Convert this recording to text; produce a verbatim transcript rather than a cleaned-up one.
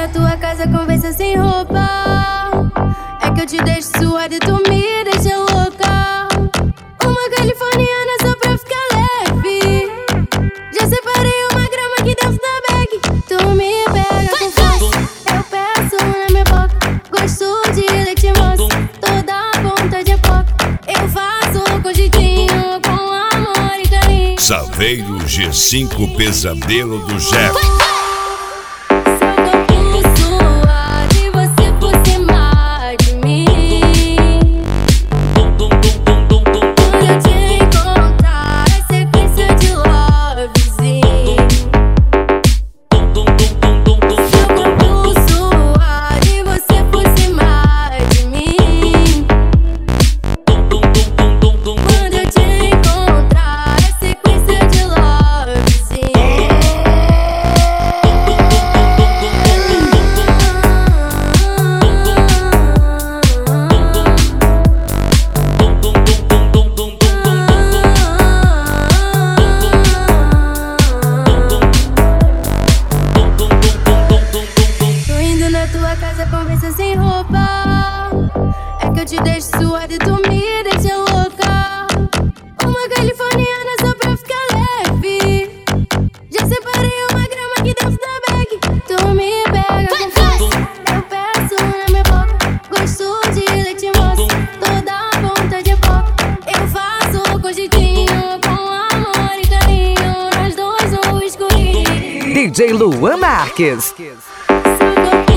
na tua casa, conversa sem roupa. É que eu te deixo suada e tu me deixa louca. Uma californiana só pra ficar leve. Já separei uma grama aqui dentro da bag. Tu me pega com força, eu peço na minha boca. Gosto de leite moça, toda ponta de foca. Eu faço com jeitinho, com amor e carinho. Saveiro G cinco Pesadelo do Jeff. Tua casa, conversa sem roupa. É que eu te deixo suada e tu me deixa louca. Uma californiana só pra ficar leve. Já separei uma grama aqui dentro da bag. Tu me pega com força, eu peço na minha boca. Gosto de leite moça, toda ponta de foca. Eu faço com jeitinho, com amor e carinho. Nós dois no escurinho. D J Luan Marques. Seu corpo